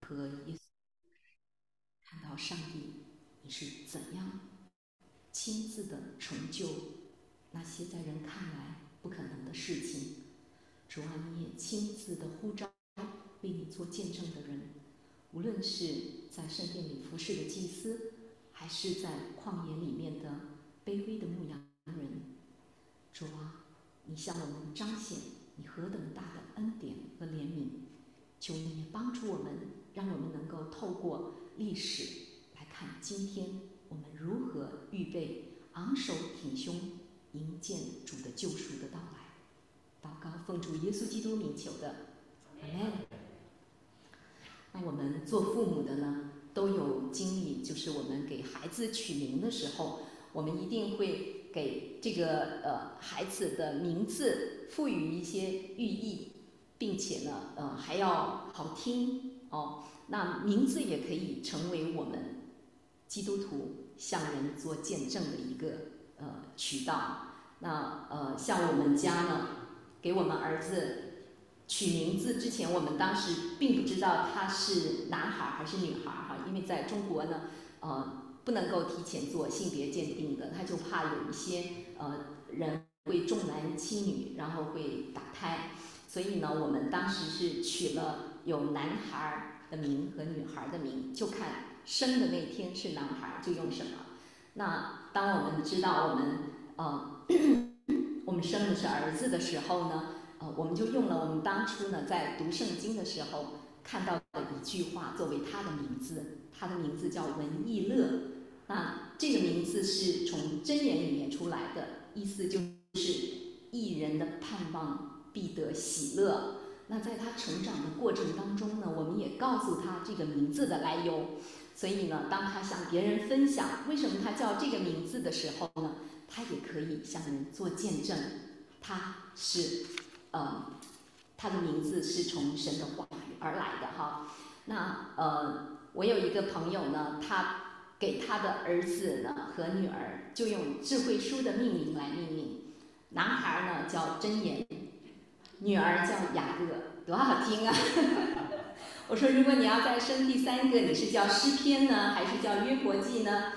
和耶稣看到上帝你是怎样亲自的成就那些在人看来不可能的事情。主啊，你也亲自的呼召为你做见证的人，无论是在圣殿里服侍的祭司，还是在旷野里面的卑微的牧羊人。主啊，你向我们彰显你何等大的恩典和怜悯，求你也帮助我们，让我们能够透过历史来看今天我们如何预备昂首挺胸迎接主的救赎的到来。祷告奉主耶稣基督名求的，阿门。那我们做父母的呢，都有经历，就是我们给孩子取名的时候，我们一定会给这个孩子的名字赋予一些寓意，并且呢还要好听哦。那名字也可以成为我们基督徒向人做见证的一个渠道。那像我们家呢，给我们儿子取名字之前，我们当时并不知道他是男孩还是女孩哈，因为在中国呢，不能够提前做性别鉴定的，他就怕有一些人会重男轻女，然后会打胎，所以呢，我们当时是取了有男孩的名和女孩的名，就看生的那天是男孩就用什么。那当我们知道我们我们生的是儿子的时候呢，我们就用了我们当初呢在读圣经的时候看到的一句话作为他的名字，他的名字叫文艺乐。那这个名字是从箴言里面出来的，意思就是义人的盼望必得喜乐。那在他成长的过程当中呢，我们也告诉他这个名字的来由。所以呢，当他向别人分享为什么他叫这个名字的时候呢，他也可以向人做见证，他是他的名字是从神的话语而来的哈。那我有一个朋友呢，他给他的儿子呢和女儿就用智慧书的命名来命名，男孩呢叫箴言，女儿叫雅各，多好听啊！我说如果你要再生第三个，你是叫诗篇呢，还是叫约伯记呢？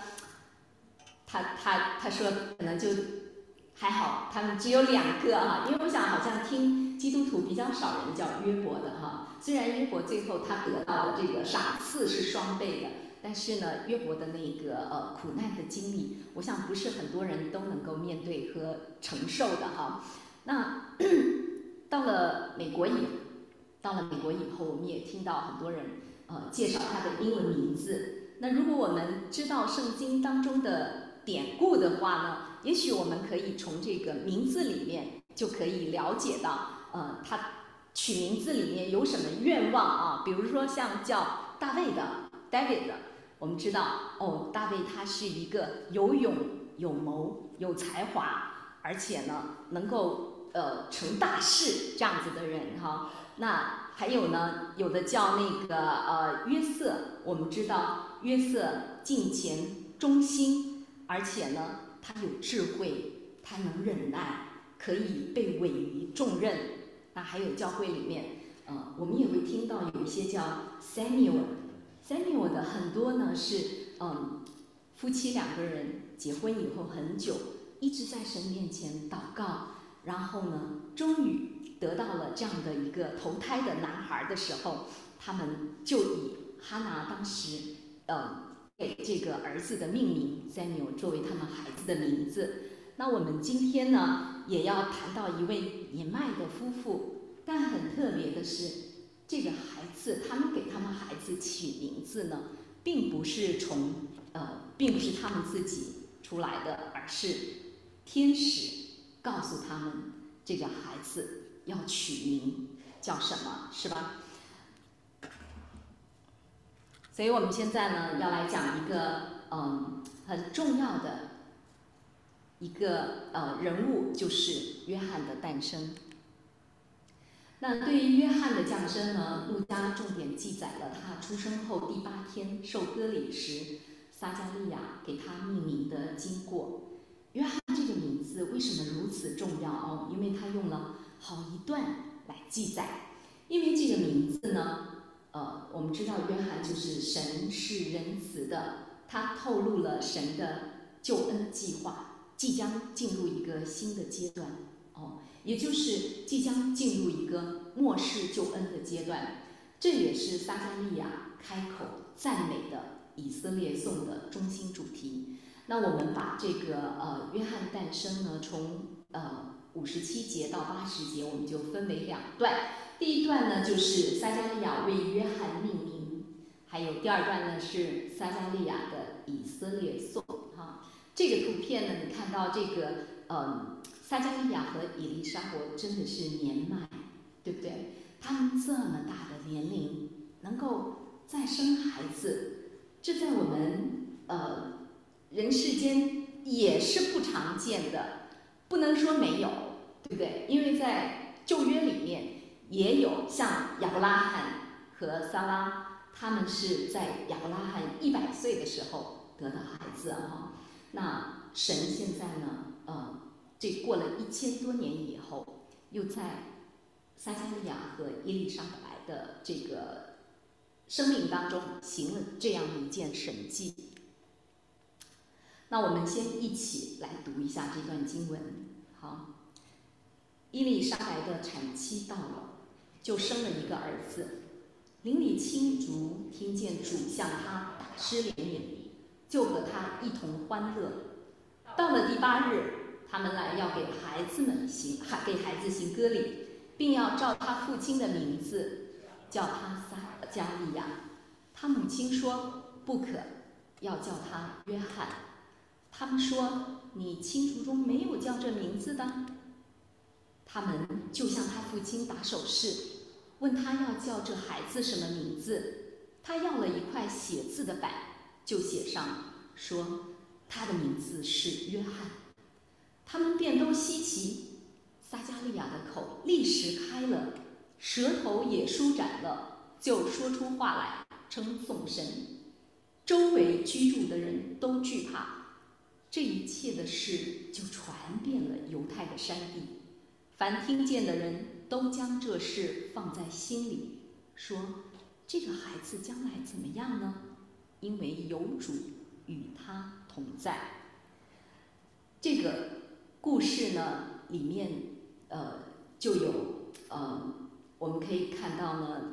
他说可能就还好，他们只有2个哈，因为我想好像听基督徒比较少人叫约伯的哈。虽然约伯最后他得到的这个赏赐是双倍的，但是呢，约伯的那个苦难的经历，我想不是很多人都能够面对和承受的哈。那到了美国以后，我们也听到很多人介绍他的英文名字。那如果我们知道圣经当中的典故的话呢，也许我们可以从这个名字里面就可以了解到，他取名字里面有什么愿望啊？比如说像叫大卫的 David， 我们知道哦，大卫他是一个有勇有谋有才华，而且呢能够成大事这样子的人哈。那还有呢，有的叫那个约瑟，我们知道约瑟敬虔忠心，而且呢他有智慧，他能忍耐，可以被委于重任。那还有教会里面，我们也会听到有一些叫 Samuel 的很多呢是夫妻2个人结婚以后很久，一直在神面前祷告，然后呢终于得到了这样的一个投胎的男孩的时候，他们就以哈拿当时给这个儿子的命名 Samuel 作为他们孩子的名字。那我们今天呢也要谈到一位年迈的夫妇，但很特别的是，这个孩子他们给他们孩子起名字呢，并不是他们自己出来的，而是天使告诉他们这个孩子要取名叫什么，是吧？所以我们现在呢要来讲一个很重要的一个人物，就是约翰的诞生。那对于约翰的降生呢，路加重点记载了他出生后第8天受割礼时，撒加利亚给他命名的经过。约翰这个名字为什么如此重要哦？因为他用了好一段来记载。因为这个名字呢， 我们知道约翰就是神是仁慈的，他透露了神的救恩计划即将进入一个新的阶段，也就是即将进入一个末世救恩的阶段。这也是撒迦利亚开口赞美的以色列颂的中心主题。那我们把这个约翰诞生呢，从57节到80节，我们就分为2段。第一段呢，就是撒迦利亚为约翰命名，还有第2段呢是撒迦利亚的以色列颂。这个图片呢，你看到这个撒迦利亚和以利沙伯真的是年迈，对不对？他们这么大的年龄能够再生孩子，这在我们人世间也是不常见的，不能说没有，对不对？因为在旧约里面也有像亚伯拉罕和撒拉，他们是在亚伯拉罕100岁的时候得的孩子啊。那神现在呢，这过了1000多年以后，又在撒迦利亚和伊丽莎白的这个生命当中行了这样一件神迹。那我们先一起来读一下这段经文。好，伊丽莎白的产期到了，就生了一个儿子。邻里亲族听见主向他大施怜悯，就和他一同欢乐。到了第8日，他们来要给孩子行割礼，并要照他父亲的名字叫他撒迦利亚。他母亲说不可，要叫他约翰。他们说你亲族中没有叫这名字的。他们就向他父亲打手势，问他要叫这孩子什么名字。他要了一块写字的板，就写上说他的名字是约翰。他们便都稀奇，撒迦利亚的口立时开了，舌头也舒展了，就说出话来，称颂神。周围居住的人都惧怕，这一切的事就传遍了犹太的山地。凡听见的人都将这事放在心里，说这个孩子将来怎么样呢？因为有主与他同在。这个故事呢，里面就有我们可以看到呢，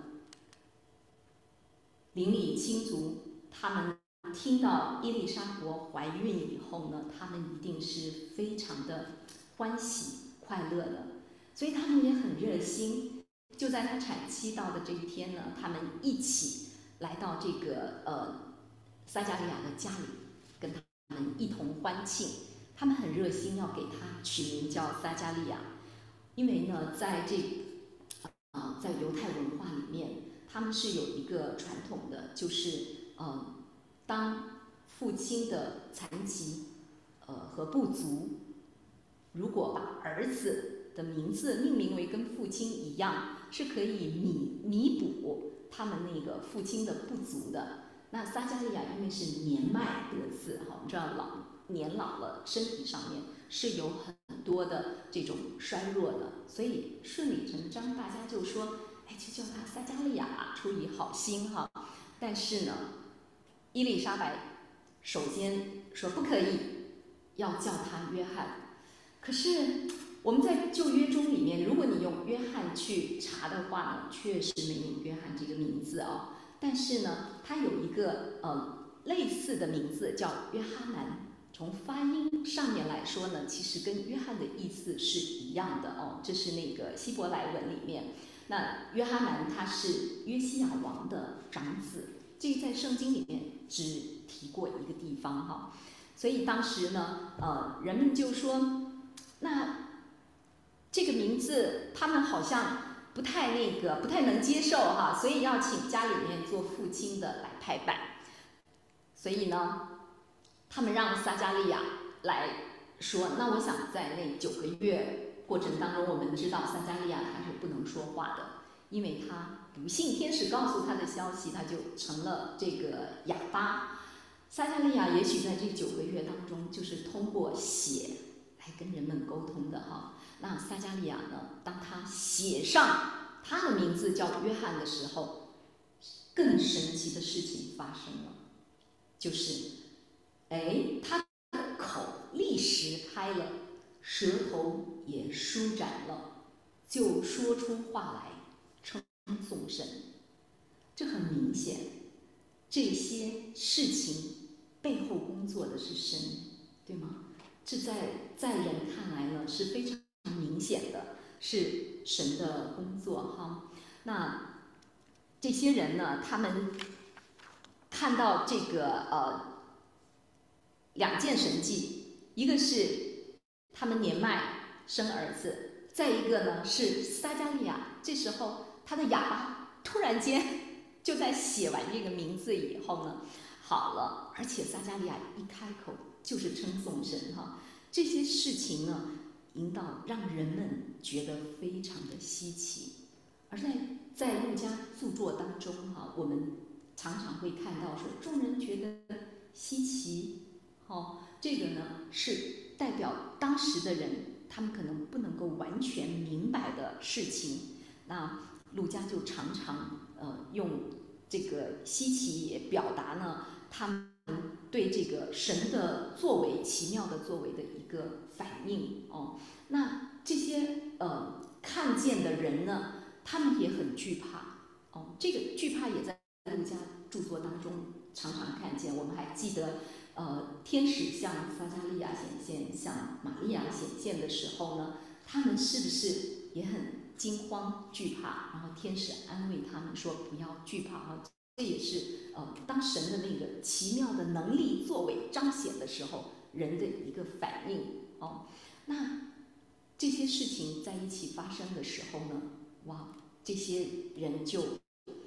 邻里亲族他们听到伊丽莎伯怀孕以后呢，他们一定是非常的欢喜快乐的，所以他们也很热心。就在她产期到的这一天呢，他们一起来到这个撒迦利亚的家里，跟他们一同欢庆。他们很热心，要给他取名叫撒迦利亚，因为呢，在犹太文化里面，他们是有一个传统的，就是当父亲的残疾和不足，如果把儿子的名字命名为跟父亲一样，是可以弥补他们那个父亲的不足的。那撒迦利亚因为是年迈得子，我们知道年老了，身体上面是有很多的这种衰弱的，所以顺理成章，大家就说，就叫他撒迦利亚吧，出于好心哈。但是呢，伊丽莎白首先说不可以，要叫他约翰。可是我们在旧约中里面，如果你用约翰去查的话呢，确实没有约翰这个名字啊。但是呢，他有一个类似的名字叫约哈南。从发音上面来说呢，其实跟约翰的意思是一样的哦。这是那个希伯来文里面，那约哈南他是约西亚王的长子，这在圣经里面只提过一个地方哈。所以当时呢，人们就说，那这个名字他们好像不太能接受哈，所以要请家里面做父亲的来拍板。所以呢，他们让撒迦利亚来说，那我想在那9个月过程当中，我们知道撒迦利亚他是不能说话的，因为他不信天使告诉他的消息，他就成了这个哑巴。撒迦利亚也许在这9个月当中，就是通过写来跟人们沟通的哈。那撒迦利亚呢，当他写上他的名字叫约翰的时候， 更神奇的事情发生了，就是他的口立时开了，舌头也舒展了，就说出话来，称颂神。这很明显，这些事情背后工作的是神，对吗？这在人看来呢是非常明显的，是神的工作哈。那这些人呢，他们看到这个两件神迹，一个是他们年迈生儿子，再一个呢是撒加利亚，这时候他的哑巴突然间就在写完这个名字以后呢好了，而且撒加利亚一开口就是称颂神哈。这些事情呢引导让人们觉得非常的稀奇，而在路加著作当中哈，我们常常会看到说众人觉得稀奇，这个呢是代表当时的人他们可能不能够完全明白的事情。那路加就常常用这个稀奇也表达呢他们对这个神的作为奇妙的作为的一个反应那这些看见的人呢，他们也很惧怕这个惧怕也在路加著作当中常常看见。我们还记得天使向撒加利亚显现，向玛利亚显现的时候呢，他们是不是也很惊慌惧怕？然后天使安慰他们说不要惧怕这也是当神的那个奇妙的能力作为彰显的时候人的一个反应那这些事情在一起发生的时候呢，哇，这些人就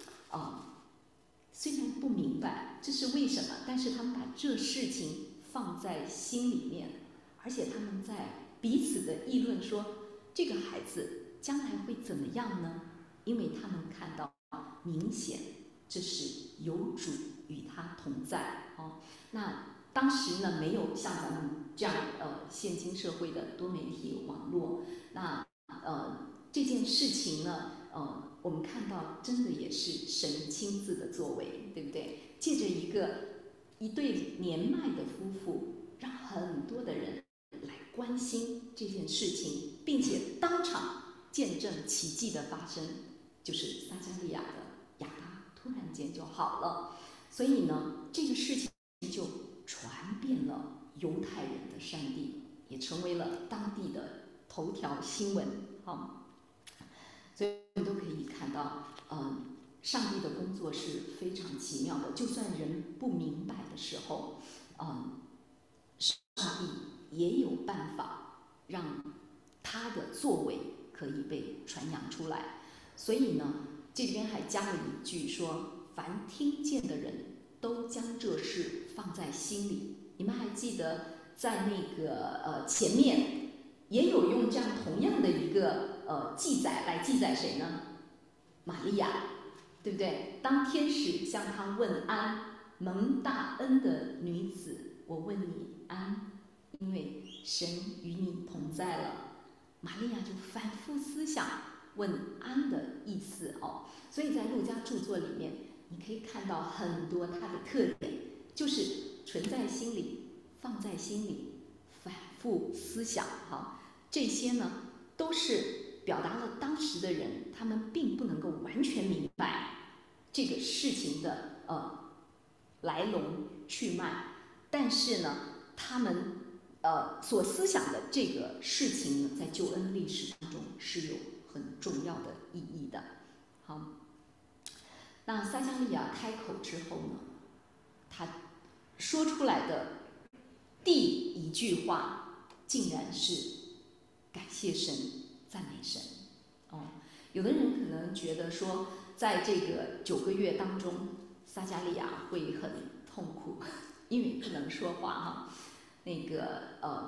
虽然不明白这是为什么，但是他们把这事情放在心里面，而且他们在彼此的议论说这个孩子将来会怎么样呢？因为他们看到明显这是有主与他同在那当时呢没有像咱们这样现今社会的多媒体网络，那这件事情呢我们看到真的也是神亲自的作为，对不对？借着一对年迈的夫妇，让很多的人来关心这件事情，并且当场见证奇迹的发生，就是撒加利亚的哑巴突然间就好了。所以呢，这个事情就传遍了犹太人的山地，也成为了当地的头条新闻所以我们都可以看到上帝的工作是非常奇妙的，就算人不明白的时候上帝也有办法让他的作为可以被传扬出来。所以呢这边还加了一句说凡听见的人都将这事放在心里。你们还记得在那个前面也有用这样同样的一个记载来记载谁呢？玛利亚，对不对？当天使向她问安，蒙大恩的女子，我问你安，因为神与你同在了。玛利亚就反复思想问安的意思所以在路加著作里面你可以看到很多它的特点，就是存在心里，放在心里，反复思想这些呢都是表达了当时的人他们并不能够完全明白这个事情的来龙去脉，但是呢他们所思想的这个事情呢，在救恩历史当中是有很重要的意义的。好，那撒加利亚开口之后呢，他说出来的第一句话，竟然是感谢神、赞美神。有的人可能觉得说，在这个9个月当中，撒加利亚会很痛苦，因为不能说话那个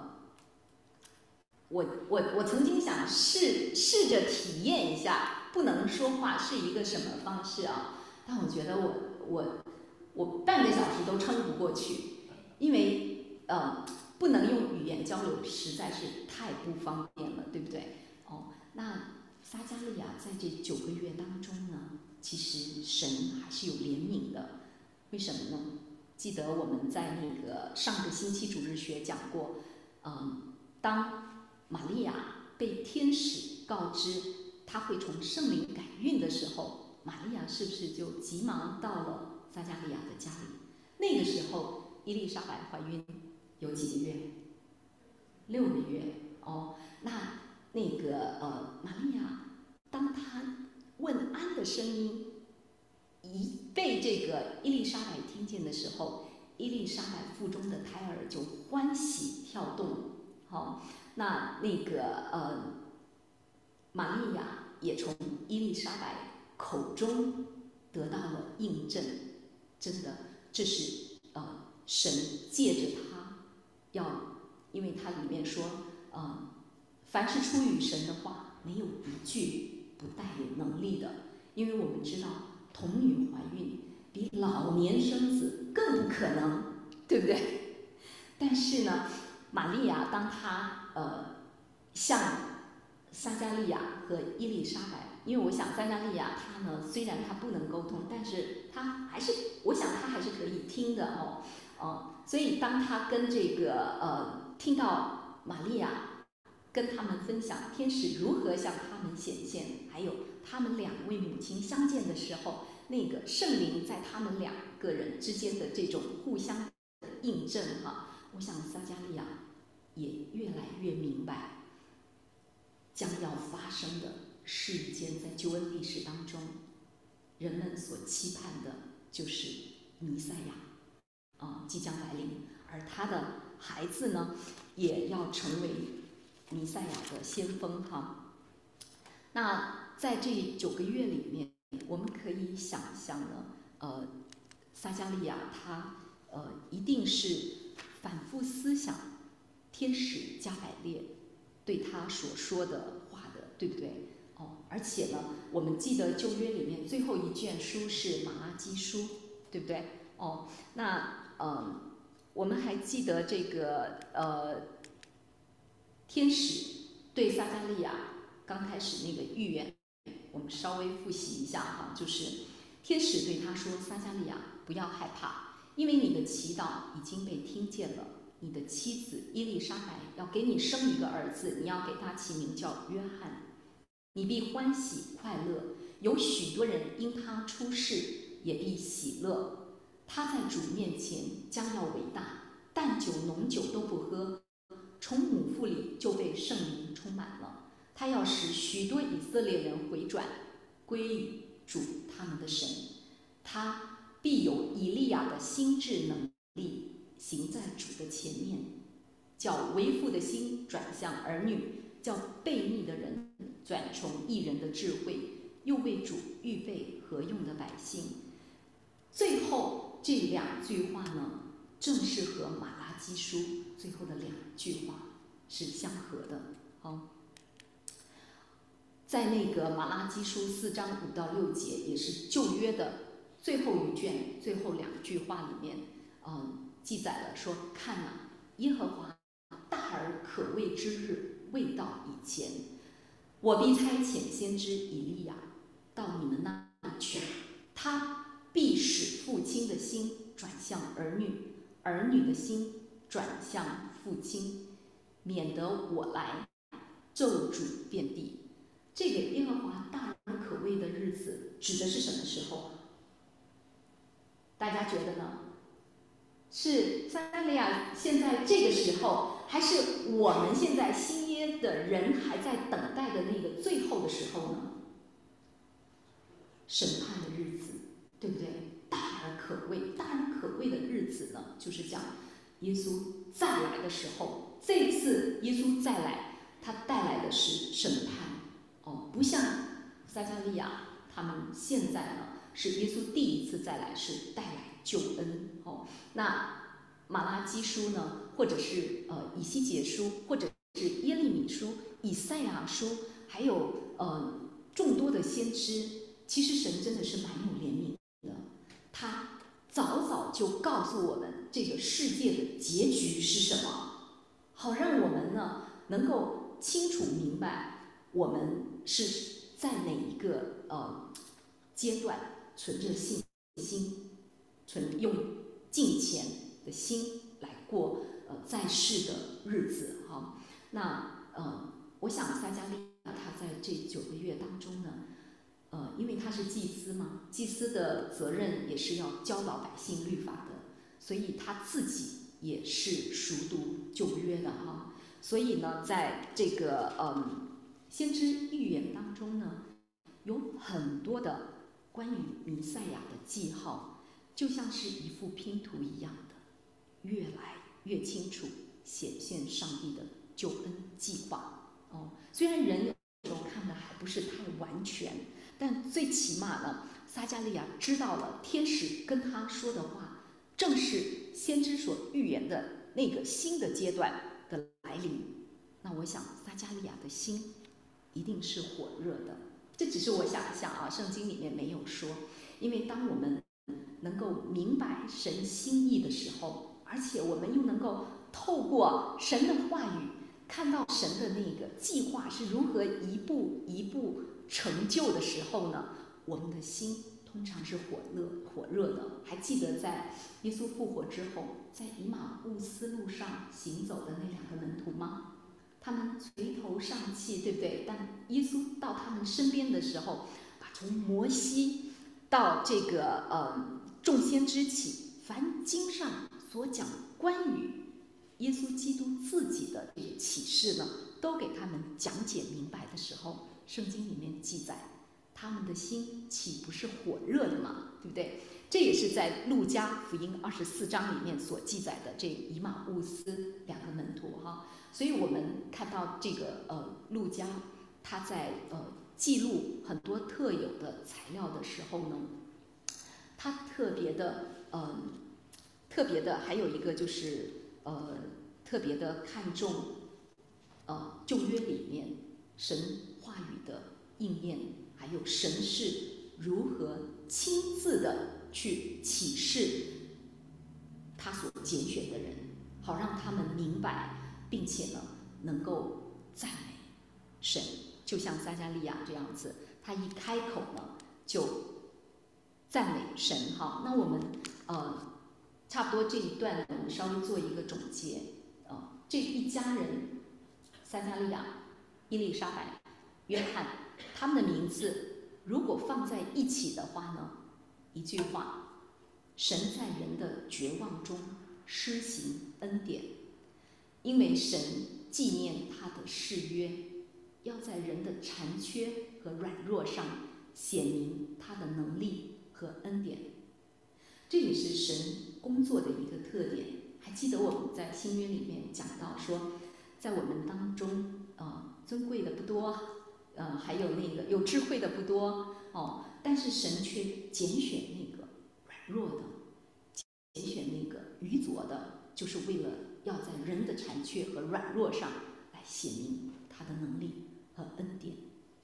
我曾经想试着体验一下不能说话是一个什么方式但我觉得我半个小时都撑不过去，因为不能用语言交流实在是太不方便了，对不对？那撒加利亚在这9个月当中呢， 其实神还是有怜悯的。为什么呢？记得我们在那个上个星期主日学讲过，当玛利亚被天使告知她会从圣灵感孕的时候，玛利亚是不是就急忙到了撒加利亚的家里？那个时候伊丽莎白怀孕有几个月？6个月哦。那个玛利亚，当她问安的声音一被这个伊丽莎白听见的时候，伊丽莎白腹中的胎儿就欢喜跳动。好，那个玛利亚也从伊丽莎白口中得到了印证。真的，这是神借着他因为他里面说凡是出于神的话，没有一句不带有能力的。因为我们知道童女怀孕比老年生子更不可能，对不对？但是呢，玛利亚当她向撒加利亚和伊丽莎白，因为我想撒加利亚她呢，虽然她不能沟通，但是我想她还是可以听的所以当她跟这个听到玛利亚跟他们分享天使如何向他们显现，还有他们2位母亲相见的时候，那个圣灵在他们2个人之间的这种互相的印证我想撒加利亚也越来越明白将要发生的是一件在救恩历史当中人们所期盼的，就是弥赛亚即将来临，而他的孩子呢也要成为弥赛亚的先锋那在这9个月里面，我们可以想象呢，撒加利亚他一定是反复思想天使加百列对他所说的话的，对不对？而且呢，我们记得旧约里面最后一卷书是马拉基书，对不对？我们还记得这个天使对撒加利亚刚开始那个预言，我们稍微复习一下就是天使对他说：“撒加利亚，不要害怕，因为你的祈祷已经被听见了。你的妻子伊丽莎白要给你生一个儿子，你要给他起名叫约翰。你必欢喜快乐，有许多人因他出世也必喜乐。他在主面前将要伟大，淡酒浓酒都不喝，从母腹里就被圣灵充满了。他要使许多以色列人回转，归于主他们的神。他必有以利亚的心智能力，行在主的前面，叫为父的心转向儿女，叫悖逆的人转从义人的智慧，又为主预备合用的百姓。”最后这2句话呢，正是和马拉基书最后的2句话是相合的。在那个马拉基书4章5到6节，也是旧约的最后一卷最后2句话里面，记载了说：“看耶和华大而可畏之日未到以前，我必差遣先知以利亚到你们那里去，他必使父亲的心转向儿女，儿女的心转向父亲，免得我来咒诅遍地。”这个耶和华大而可畏的日子指的是什么时候？大家觉得呢？是撒加利亚现在这个时候，还是我们现在新约的人还在等待的那个最后的时候呢？审判的日子，对不对？大而可畏的日子呢，就是讲耶稣再来的时候。这次耶稣再来，他带来的是审判不像撒加利亚他们现在呢，是耶稣第一次再来，是带来救恩那马拉基书呢，或者是以西结书，或者是耶利米书、以赛亚书，还有众多的先知，其实神真的是蛮有怜悯的，他早早就告诉我们这个世界的结局是什么，好让我们呢能够清楚明白我们是在哪一个阶段，存着信心，用敬虔的心来过在世的日子哈。那我想撒迦利亚他在这9个月当中呢，因为他是祭司嘛，祭司的责任也是要教导百姓律法的，所以他自己也是熟读旧约的哈。所以呢，在这个先知预言当中呢，有很多的关于弥赛亚的记号，就像是一幅拼图一样的，越来越清楚显现上帝的救恩计划。虽然人有时候看的还不是太完全，但最起码呢，撒迦利亚知道了天使跟他说的话，正是先知所预言的那个新的阶段的来临。那我想撒迦利亚的心一定是火热的，这只是我想象啊，圣经里面没有说。因为当我们能够明白神心意的时候，而且我们又能够透过神的话语看到神的那个计划是如何一步一步成就的时候呢，我们的心通常是火热的。还记得在耶稣复活之后，在以马忤斯路上行走的那2个门徒吗？他们垂头丧气，对不对？但耶稣到他们身边的时候，把从摩西到这个众先知起，凡经上所讲关于耶稣基督自己的这个启示呢，都给他们讲解明白的时候，圣经里面记载，他们的心岂不是火热的吗？对不对？这也是在路加福音24章里面所记载的这以马忤斯2个门徒哈。所以我们看到这个路加他在记录很多特有的材料的时候呢，他特别的还有一个就是特别的看重旧约里面神话语的应验，还有神是如何亲自的去启示他所拣选的人，好让他们明白，并且呢能够赞美神。就像撒迦利亚这样子，他一开口呢就赞美神哈。那我们差不多这一段我们稍微做一个总结。这一家人，撒迦利亚、伊丽莎白、约翰，他们的名字如果放在一起的话呢，一句话，神在人的绝望中施行恩典，因为神纪念他的誓约，要在人的残缺和软弱上显明他的能力和恩典。这也是神工作的一个特点。还记得我们在新约里面讲到说，在我们当中尊贵的不多，还有那个有智慧的不多但是神却拣选那个软弱的，拣选那个愚拙的，就是为了要在人的残缺和软弱上来显明他的能力和恩典。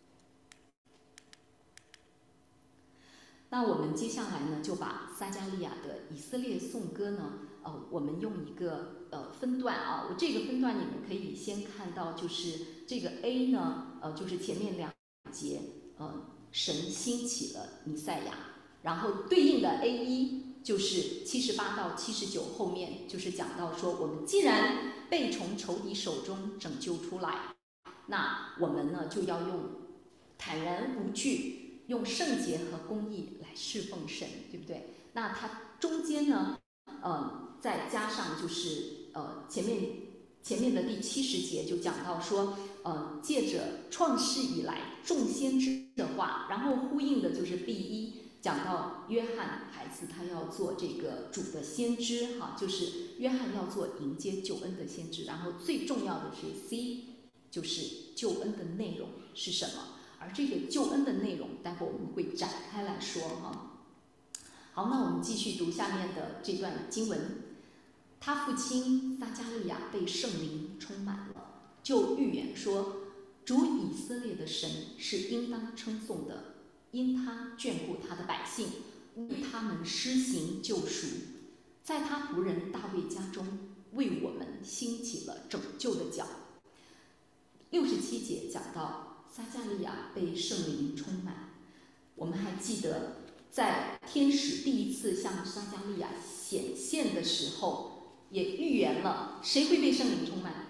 那我们接下来呢，就把撒迦利亚的以色列颂歌呢，我们用一个分段啊，我这个分段你们可以先看到，就是这个 A 呢，就是前面2节，神兴起了弥赛亚，然后对应的 A1就是78到79后面，就是讲到说，我们既然被从仇敌手中拯救出来，那我们呢就要用坦然无惧，用圣洁和公义来侍奉神，对不对？那它中间呢，再加上就是前面的第70节就讲到说，借着创世以来众先知的话，然后呼应的就是 B1，讲到约翰孩子他要做这个主的先知哈，就是约翰要做迎接救恩的先知，然后最重要的是 C， 就是救恩的内容是什么？而这个救恩的内容，待会我们会展开来说哈。好，那我们继续读下面的这段经文。他父亲撒迦利亚被圣灵充满了，就预言说，主以色列的神是应当称颂的，因他眷顾他的百姓，为他们施行救赎，在他仆人大卫家中为我们兴起了拯救的脚。67节讲到撒迦利亚被圣灵充满， 我们还记得，在天使第一次向撒迦利亚显现的时候，也预言了谁会被圣灵充满，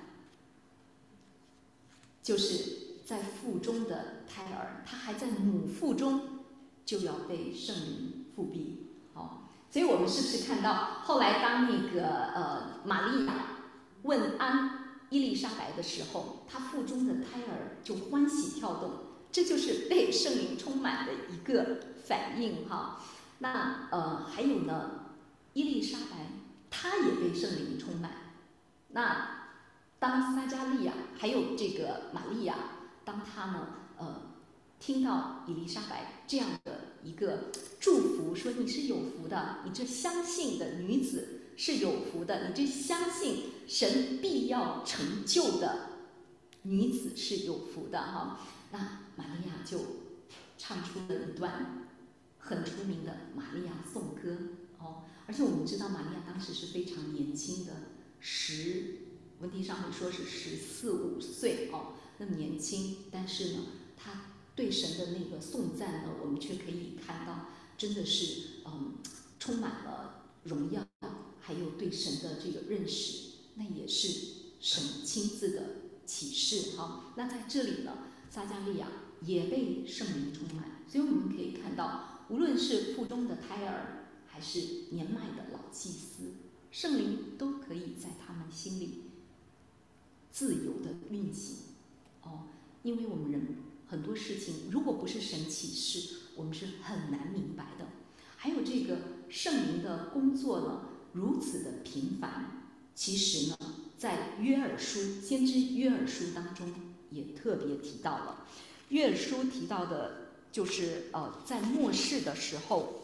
就是在腹中的胎儿，他还在母腹中就要被圣灵复辟。所以我们是不是看到后来当那个玛利亚问伊丽莎白的时候，她腹中的胎儿就欢喜跳动，这就是被圣灵充满的一个反应哈。那还有呢，伊丽莎白她也被圣灵充满。那当撒迦利亚还有这个玛利亚，当他呢听到伊丽莎白这样的一个祝福，说你是有福的，你这相信的女子是有福的，你这相信神必要成就的女子是有福的哈。那玛利亚就唱出了一段很出名的玛利亚颂歌而且我们知道玛利亚当时是非常年轻的，文题上会说是14、15岁那么年轻，但是呢，她对神的那个颂赞呢，我们却可以看到，真的是充满了荣耀，还有对神的这个认识，那也是神亲自的启示那在这里呢，撒迦利亚也被圣灵充满，所以我们可以看到，无论是腹中的胎儿，还是年迈的老祭司，圣灵都可以在他们心里自由的运行因为我们人很多事情，如果不是神启示，我们是很难明白的。还有这个圣灵的工作呢，如此的频繁，其实呢，在先知约珥书当中也特别提到了。约珥书提到的就是在末世的时候，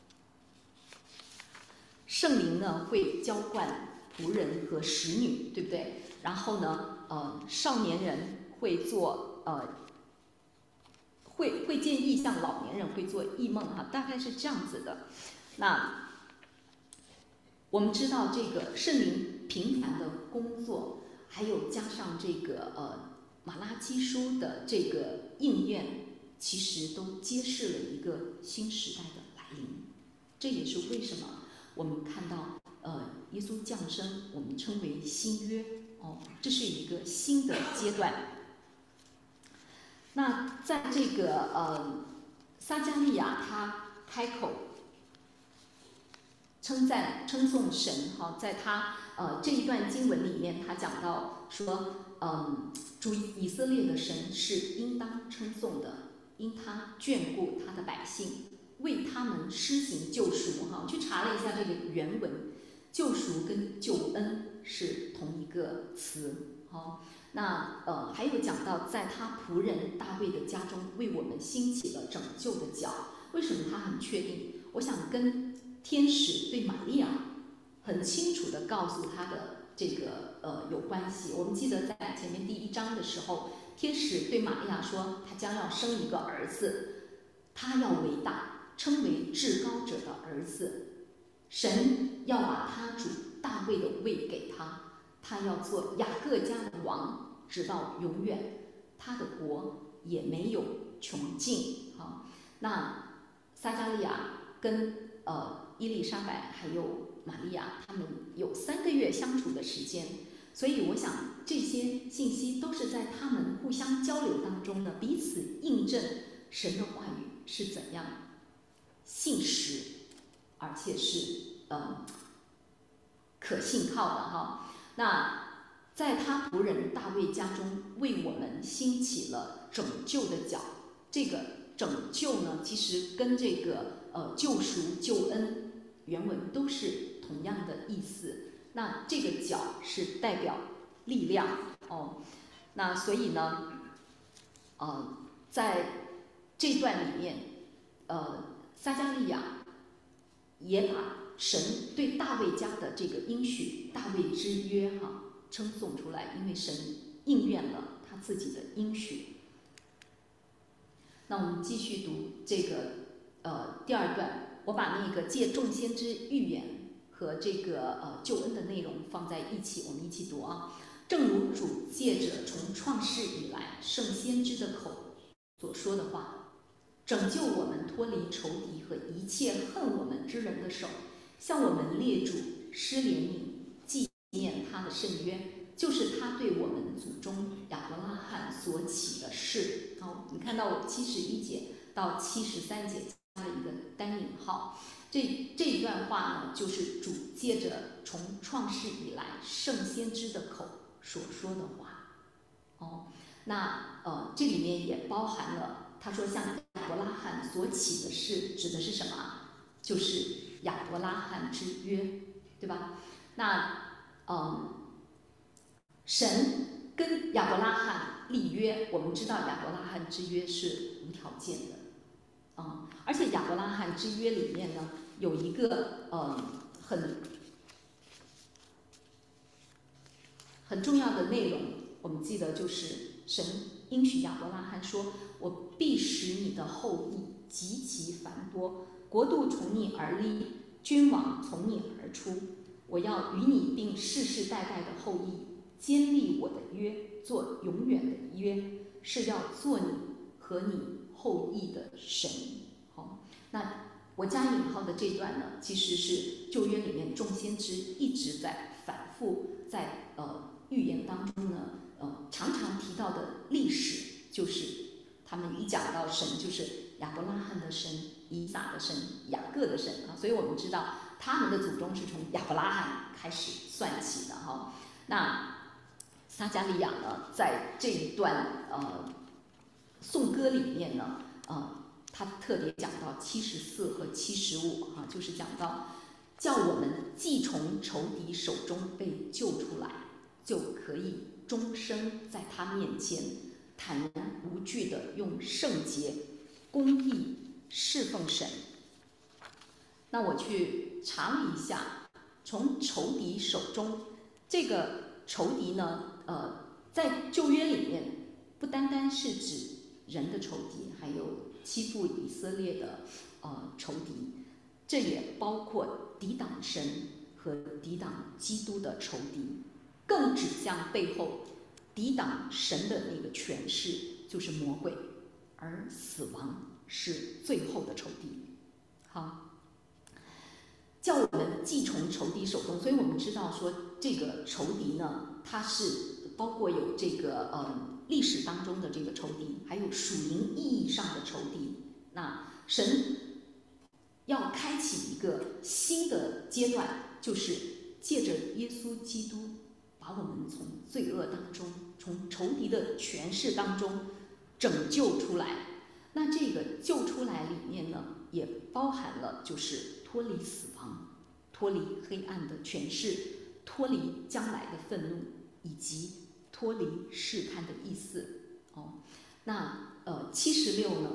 圣灵呢会浇灌仆人和使女，对不对？然后呢，少年人会做会见异象，老年人会做异梦大概是这样子的。那我们知道这个圣灵频繁的工作，还有加上这个马拉基书的这个应验，其实都揭示了一个新时代的来临。这也是为什么我们看到耶稣降生，我们称为新约这是一个新的阶段。那在这个撒迦利亚他开口称颂神在他这一段经文里面，他讲到说主以色列的神是应当称颂的，因他眷顾他的百姓，为他们施行救赎去查了一下这个原文，救赎跟救恩是同一个词那还有讲到，在他仆人大卫的家中，为我们兴起了拯救的脚。为什么他很确定？我想跟天使对玛利亚很清楚地告诉他的这个有关系。我们记得在前面第1章的时候，天使对玛利亚说，他将要生一个儿子，他要伟大，称为至高者的儿子。神要把他主大卫的位给他。他要做雅各家的王，直到永远，他的国也没有穷尽那撒迦利亚跟伊丽莎白还有玛利亚，他们有3个月相处的时间，所以我想这些信息都是在他们互相交流当中呢，彼此印证神的话语是怎样信实，而且是可信靠的那在他仆人大卫家中，为我们兴起了拯救的脚。这个拯救呢，其实跟这个救赎、救恩原文都是同样的意思。那这个脚是代表力量那所以呢，在这段里面，撒迦利亚也把神对大卫家的这个应许、大卫之约称颂出来，因为神应验了他自己的应许。那我们继续读这个第2段，我把那个借众先知预言和这个救恩的内容放在一起，我们一起读正如主借着从创世以来圣先知的口所说的话， 拯救我们脱离仇敌和一切恨我们之人的手，向我们列祖施怜悯，纪念他的圣约，就是他对我们祖宗亚伯拉罕所起的誓。好，你看到我71节到73节加了一个单引号，这一段话呢，就是主借着从创世以来圣先知的口所说的话。那这里面也包含了他说像亚伯拉罕所起的誓，指的是什么？就是亚伯拉罕之约，对吧？那神跟亚伯拉罕立约，我们知道亚伯拉罕之约是无条件的，而且亚伯拉罕之约里面呢，有一个很重要的内容，我们记得就是神应许亚伯拉罕说：“我必使你的后裔极其繁多，国度从你而立，君王从你而出。我要与你并世世代代的后裔坚立我的约，做永远的约，是要做你和你后裔的神。”好，那我加引号的这段呢，其实是旧约里面众先知一直在反复在预言当中呢，常常提到的历史，就是他们一讲到神，就是亚伯拉罕的神、以撒的神、雅各的神啊，所以我们知道他们的祖宗是从亚伯拉罕开始算起的哈。那撒迦利亚呢，在这一段颂歌里面呢，他特别讲到74和75哈，就是讲到叫我们既从仇敌手中被救出来，就可以终生在他面前坦然无惧地用圣洁、公义侍奉神。那我去查了一下，从仇敌手中，这个仇敌呢，在旧约里面不单单是指人的仇敌，还有欺负以色列的仇敌，这也包括抵挡神和抵挡基督的仇敌，更指向背后抵挡神的那个权势，就是魔鬼，而死亡是最后的仇敌。好，叫我们既从仇敌手中，所以我们知道说这个仇敌呢，它是包括有这个历史当中的这个仇敌，还有属灵意义上的仇敌。那神要开启一个新的阶段，就是借着耶稣基督把我们从罪恶当中，从仇敌的权势当中拯救出来。那这个救出来里面呢，也包含了就是脱离死亡，脱离黑暗的权势，脱离将来的愤怒，以及脱离试探的意思。那76呢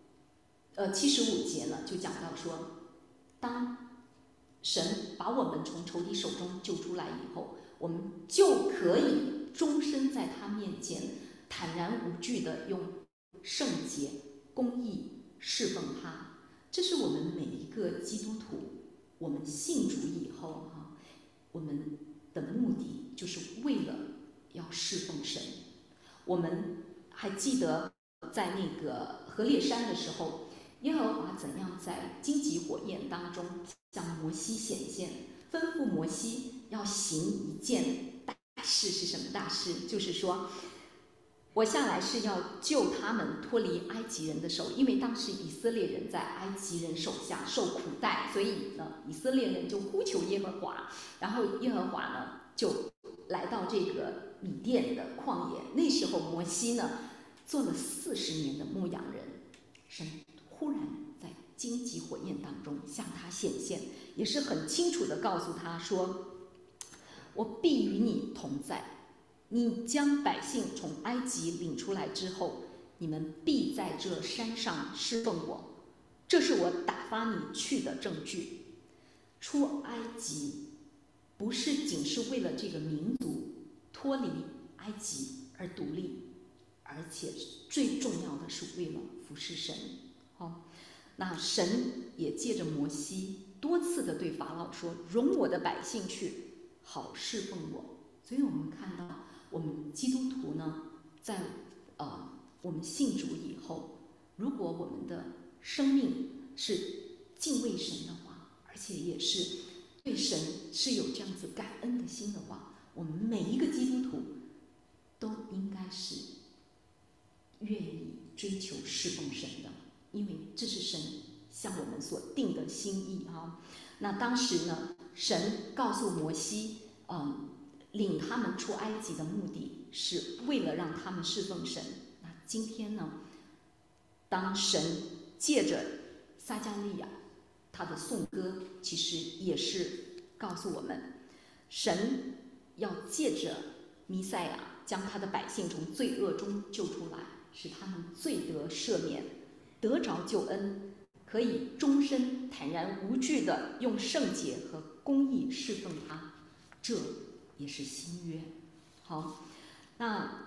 ，75节呢就讲到说，当神把我们从仇敌手中救出来以后，我们就可以终身在他面前坦然无惧地用圣洁、公义侍奉他。这是我们每一个基督徒，我们信主以后我们的目的就是为了要侍奉神。我们还记得在那个何烈山的时候，耶和华怎样在荆棘火焰当中向摩西显现，吩咐摩西要行一件大事。是什么大事？就是说我下来是要救他们脱离埃及人的手，因为当时以色列人在埃及人手下受苦待，所以呢，以色列人就呼求耶和华，然后耶和华呢就来到这个米甸的旷野。那时候摩西呢做了40年的牧羊人，神忽然在荆棘火焰当中向他显现，也是很清楚地告诉他说：“我必与你同在。你将百姓从埃及领出来之后，你们必在这山上侍奉我，这是我打发你去的证据。”出埃及不是仅是为了这个民族脱离埃及而独立，而且最重要的是为了服侍神。那神也借着摩西多次的对法老说：“容我的百姓去，好侍奉我。”所以我们看到，我们基督徒呢，在我们信主以后， 如果我们的生命是敬畏神的话，而且也是对神是有这样子感恩的心的话，我们每一个基督徒都应该是愿意追求侍奉神的，因为这是神向我们所定的心意啊。那当时呢，神告诉摩西，领他们出埃及的目的是为了让他们侍奉神。那今天呢，当神借着撒迦利亚他的颂歌，其实也是告诉我们，神要借着弥赛亚将他的百姓从罪恶中救出来，使他们罪得赦免，得着救恩，可以终身坦然无惧地用圣洁和公义侍奉他。这也是新约。好，那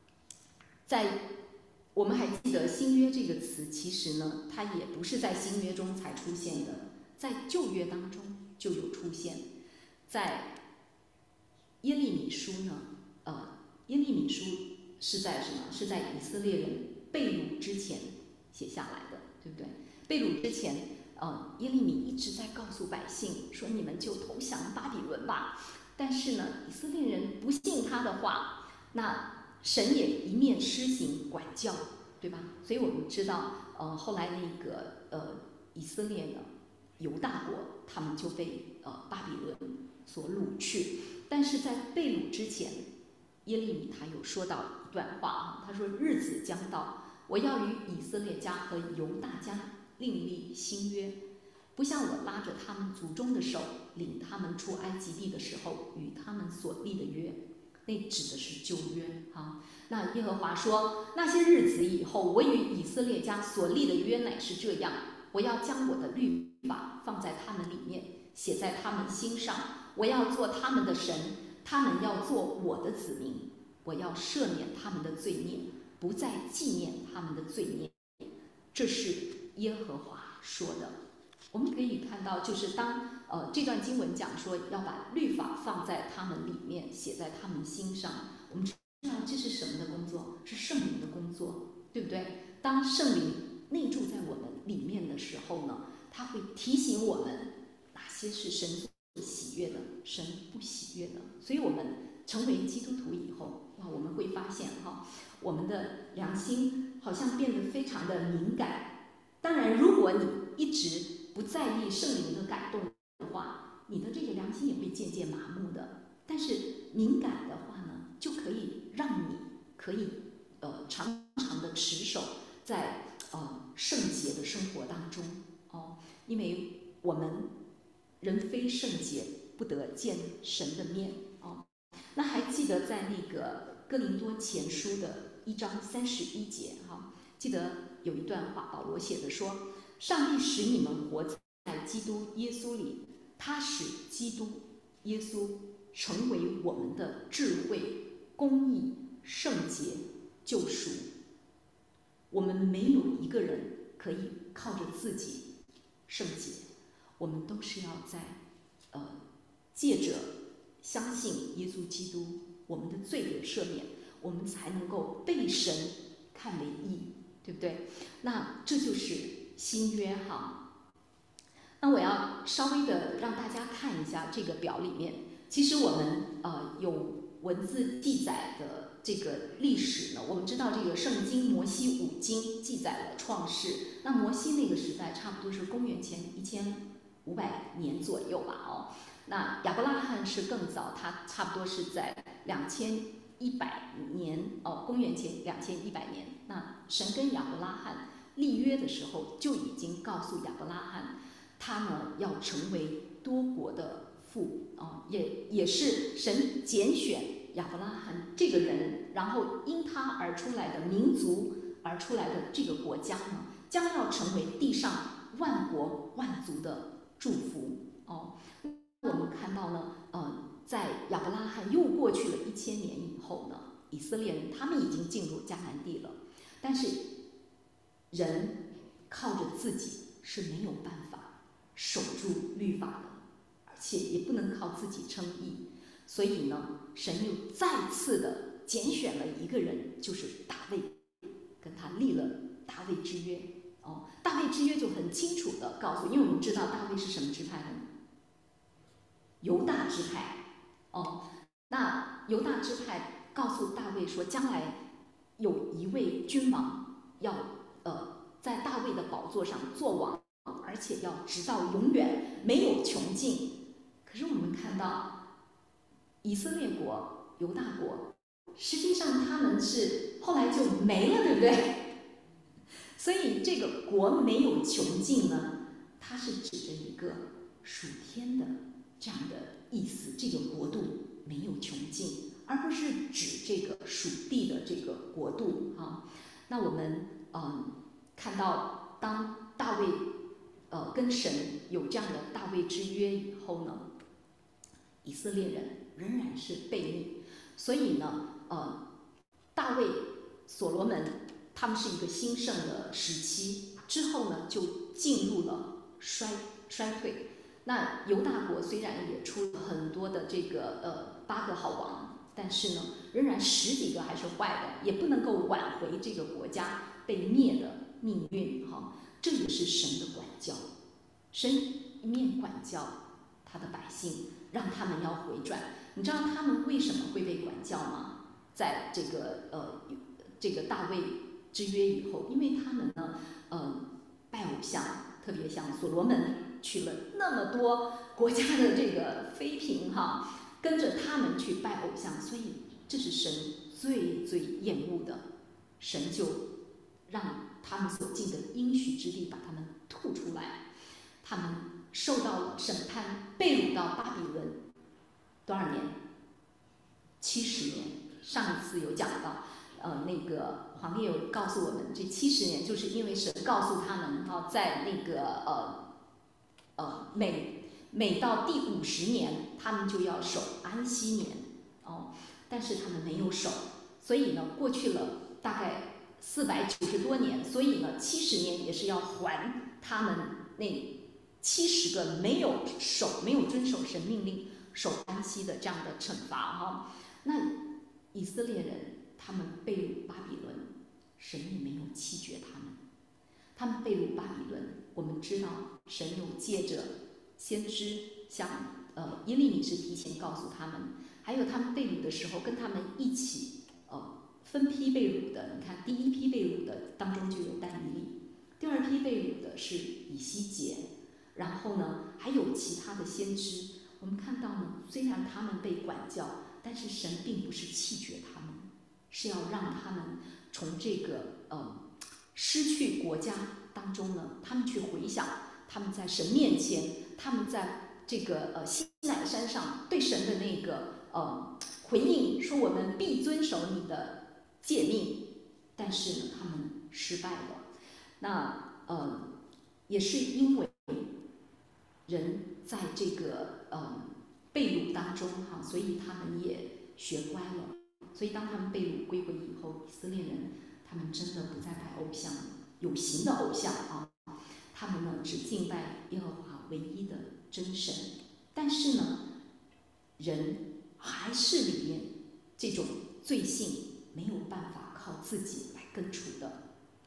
我们还记得新约这个词，其实呢，它也不是在新约中才出现的，在旧约当中就有出现。在耶利米书呢，耶利米书是在什么？是在以色列人被掳之前写下来的，对不对？被掳之前，耶利米一直在告诉百姓说：“你们就投降巴比伦吧。”但是呢，以色列人不信他的话，那神也一面施行管教，对吧？所以我们知道，后来那个以色列呢，犹大国他们就被巴比伦所掳去。但是在被掳之前，耶利米他有说到一段话啊，他说：“日子将到，我要与以色列家和犹大家另立新约，不像我拉着他们祖宗的手，领他们出埃及地的时候与他们所立的约。”那指的是旧约啊。那耶和华说：“那些日子以后，我与以色列家所立的约乃是这样：我要将我的律法放在他们里面，写在他们心上。我要做他们的神，他们要做我的子民。我要赦免他们的罪孽，不再纪念他们的罪孽。”这是耶和华说的。我们可以看到，就是当这段经文讲说要把律法放在他们里面，写在他们心上，我们知道这是什么的工作？是圣灵的工作，对不对？当圣灵内住在我们里面的时候呢，他会提醒我们哪些是神喜悦的，神不喜悦的。所以我们成为基督徒以后，哇，我们会发现我们的良心好像变得非常的敏感。当然，如果你一直不在意圣灵的感动的话，你的这个良心也会渐渐麻木的。但是敏感的话呢，就可以让你可以常常的持守在圣洁的生活当中因为我们人非圣洁，不得见神的面那还记得在那个哥林多前书的1章31节记得有一段话，保罗写的说：“上帝使你们活在基督耶稣里，他使基督耶稣成为我们的智慧、公义、圣洁、救赎。”我们没有一个人可以靠着自己圣洁，我们都是要在借着相信耶稣基督，我们的罪得赦免，我们才能够被神看为义，对不对？那这就是新约那我要稍微的让大家看一下这个表里面，其实我们有文字记载的这个历史呢。我们知道这个圣经摩西五经记载了创世，那摩西那个时代差不多是公元前1500年左右吧那亚伯拉罕是更早，他差不多是在2100年公元前2100年。那神跟亚伯拉罕立约的时候，就已经告诉亚伯拉罕，他呢要成为多国的父也是神拣选亚伯拉罕这个人，然后因他而出来的民族而出来的这个国家呢，将要成为地上万国万族的祝福我们看到呢，在亚伯拉罕又过去了1000年以后呢，以色列人他们已经进入迦南地了，但是人靠着自己是没有办法守住律法的，而且也不能靠自己称义，所以呢，神又再次的拣选了一个人，就是大卫，跟他立了大卫之约。大卫之约就很清楚的告诉，因为我们知道大卫是什么支派的，犹大支派。那犹大支派告诉大卫说，将来有一位君王要在大卫的宝座上做王，而且要直到永远，没有穷尽。可是我们看到以色列国、犹大国，实际上他们是后来就没了，对不对？所以这个国没有穷尽呢，它是指着一个属天的这样的意思，这个国度没有穷尽，而不是指这个属地的这个国度啊。那我们看到，当大卫跟神有这样的大卫之约以后呢，以色列人仍然是悖逆，所以呢，大卫、所罗门他们是一个兴盛的时期，之后呢就进入了衰退。那犹大国虽然也出了很多的这个8个好王，但是呢，仍然10几个还是坏的，也不能够挽回这个国家被灭的命运哈。这也是神的管教，神一面管教他的百姓，让他们要回转。你知道他们为什么会被管教吗？在这个大卫之约以后，因为他们呢，拜偶像，特别像所罗门娶了那么多国家的这个妃嫔哈，跟着他们去拜偶像，所以这是神最最厌恶的。神就让他们所进的应许之地把他们吐出来，他们受到了审判，被掳到巴比伦多少年？70年。上一次有讲到。那个黄烈有告诉我们，这70年就是因为神告诉他们在那个每到第50年，他们就要守安息年但是他们没有守，所以呢，过去了大概490多年，所以呢，70年也是要还他们那70个没有遵守神命令、守安息的这样的惩罚那以色列人。他们被掳巴比伦，神也没有弃绝他们。他们被掳巴比伦，我们知道神有借着先知像耶利米是提前告诉他们，还有他们被掳的时候跟他们一起分批被掳的。你看第一批被掳的当中就有但以理，第二批被掳的是以西结，然后呢还有其他的先知。我们看到呢，虽然他们被管教，但是神并不是弃绝他们。是要让他们从这个失去国家当中呢，他们去回想他们在神面前，他们在这个西乃山上对神的那个回应，说我们必遵守你的诫命，但是呢，他们失败了。那也是因为人在这个被掳当中所以他们也学乖了。所以当他们被掳归回以后，以色列人他们真的不再拜偶像，有形的偶像他们呢只敬拜耶和华唯一的真神。但是呢，人还是里面这种罪性没有办法靠自己来根除的。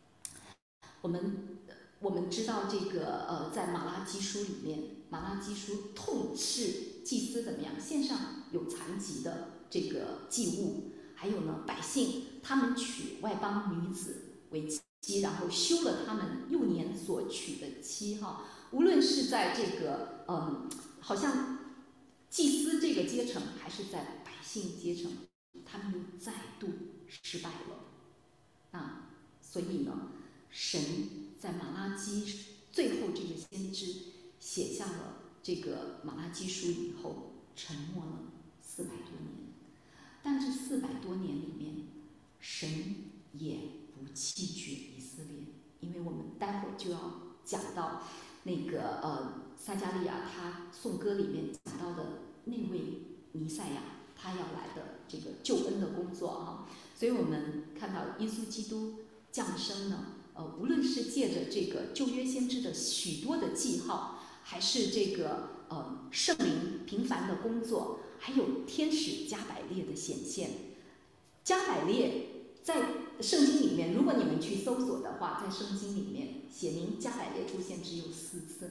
我们知道这个在马拉基书里面，马拉基书痛斥祭司怎么样献上有残疾的这个祭物。还有呢，百姓他们娶外邦女子为妻，然后休了他们幼年所娶的妻无论是在这个好像祭司这个阶层，还是在百姓阶层，他们又再度失败了。所以呢，神在马拉基最后这个先知写下了这个马拉基书以后，沉默了400多年。但这400多年里面，神也不弃绝以色列，因为我们待会儿就要讲到那个撒迦利亚他颂歌里面讲到的那位弥赛亚，他要来的这个救恩的工作所以我们看到耶稣基督降生呢，无论是借着这个旧约先知的许多的记号，还是这个圣灵频繁的工作，还有天使加百列的显现。加百列在圣经里面，如果你们去搜索的话，在圣经里面写明加百列出现只有4次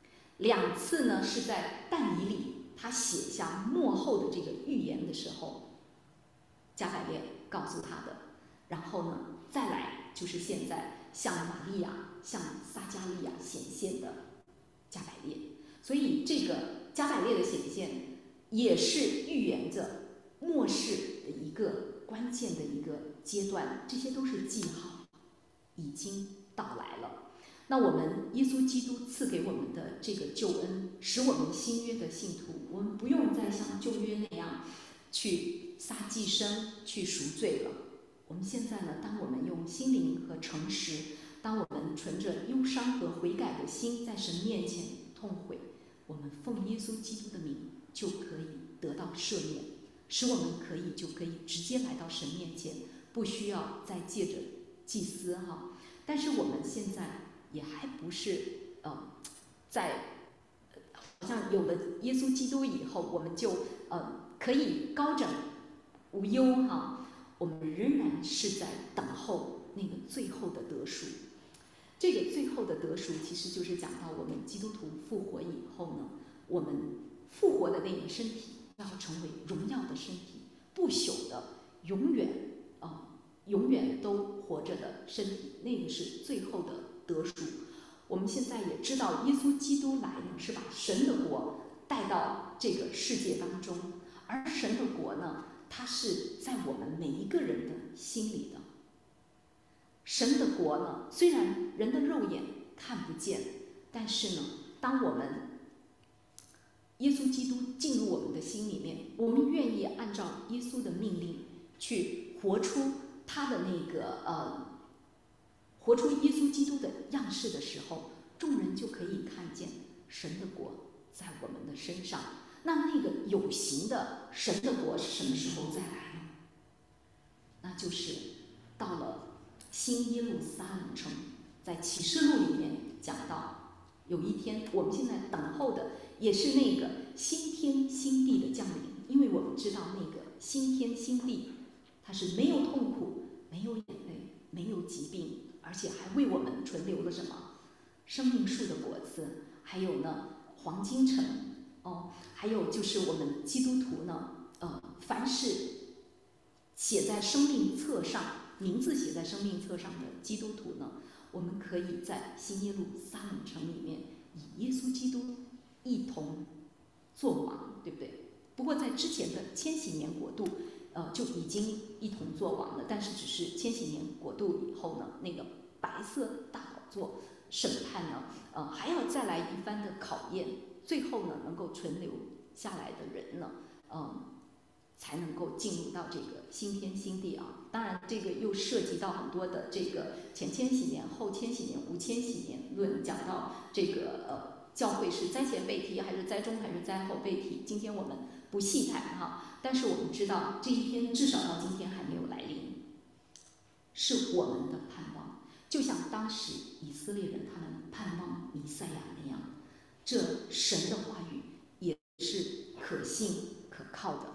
，2次呢是在但以理他写下末后的这个预言的时候，加百列告诉他的。然后呢，再来就是现在向玛利亚、向撒加利亚显现的加百列。所以这个加百列的显现也是预言着末世的一个关键的一个阶段，这些都是记号，已经到来了。那我们耶稣基督赐给我们的这个救恩，使我们新约的信徒，我们不用再像旧约那样去撒祭牲、去赎罪了。我们现在呢，当我们用心灵和诚实，当我们存着忧伤和悔改的心在神面前痛悔，我们奉耶稣基督的名就可以得到赦免，使我们就可以直接来到神面前，不需要再借着祭司哈。但是我们现在也还不是在好像有了耶稣基督以后，我们就可以高枕无忧哈。我们仍然是在等候那个最后的得赎。这个最后的得赎，其实就是讲到我们基督徒复活以后呢，我们复活的那个身体要成为荣耀的身体，不朽的，永远都活着的身体，那个是最后的得赎。我们现在也知道，耶稣基督来呢，是把神的国带到这个世界当中，而神的国呢，它是在我们每一个人的心里的。神的国呢，虽然人的肉眼看不见，但是呢，当我们耶稣基督进入我们的心里面，我们愿意按照耶稣的命令去活出他的那个活出耶稣基督的样式的时候，众人就可以看见神的国在我们的身上。那个有形的神的国是什么时候再来呢？那就是到了新耶路撒冷城。在启示录里面讲到，有一天我们现在等候的也是那个新天新地的降临，因为我们知道那个新天新地它是没有痛苦、没有眼泪、没有疾病，而且还为我们存留了什么生命树的果子，还有呢黄金城还有就是我们基督徒呢凡是写在生命册上，名字写在生命册上的基督徒呢，我们可以在新耶路撒冷城里面以耶稣基督一同作王，对不对？不过在之前的千禧年国度就已经一同作王了，但是只是千禧年国度以后呢，那个白色大宝座审判呢还要再来一番的考验，最后呢能够存留下来的人呢才能够进入到这个新天新地啊。当然这个又涉及到很多的这个前千禧年、后千禧年、无千禧年论，讲到这个教会是灾前被提还是灾中还是灾后被提，今天我们不细谈哈。但是我们知道这一天至少到今天还没有来临，是我们的盼望，就像当时以色列人他们盼望弥赛亚那样，这神的话语也是可信可靠的。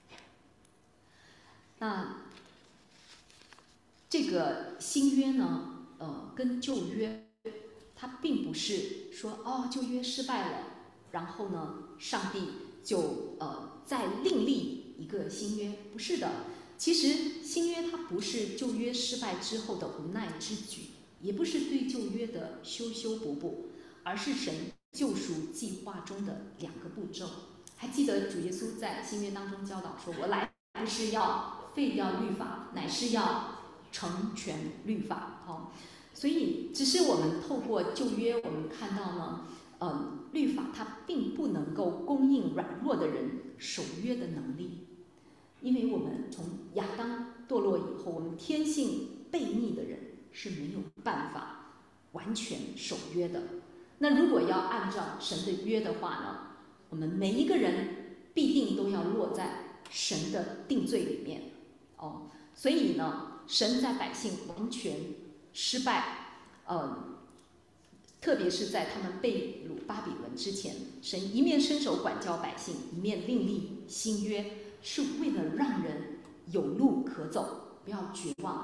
那这个新约呢跟旧约它并不是说旧约失败了，然后呢上帝就再另立一个新约，不是的。其实新约它不是旧约失败之后的无奈之举，也不是对旧约的修修补补，而是神救赎计划中的2个步骤。还记得主耶稣在新约当中教导说，我来不是要废掉律法，乃是要成全律法所以只是我们透过旧约我们看到呢律法它并不能够供应软弱的人守约的能力，因为我们从亚当堕落以后，我们天性悖逆的人是没有办法完全守约的。那如果要按照神的约的话呢，我们每一个人必定都要落在神的定罪里面所以呢，神在百姓完全失败特别是在他们被掳巴比伦之前，神一面伸手管教百姓，一面另立新约，是为了让人有路可走，不要绝望，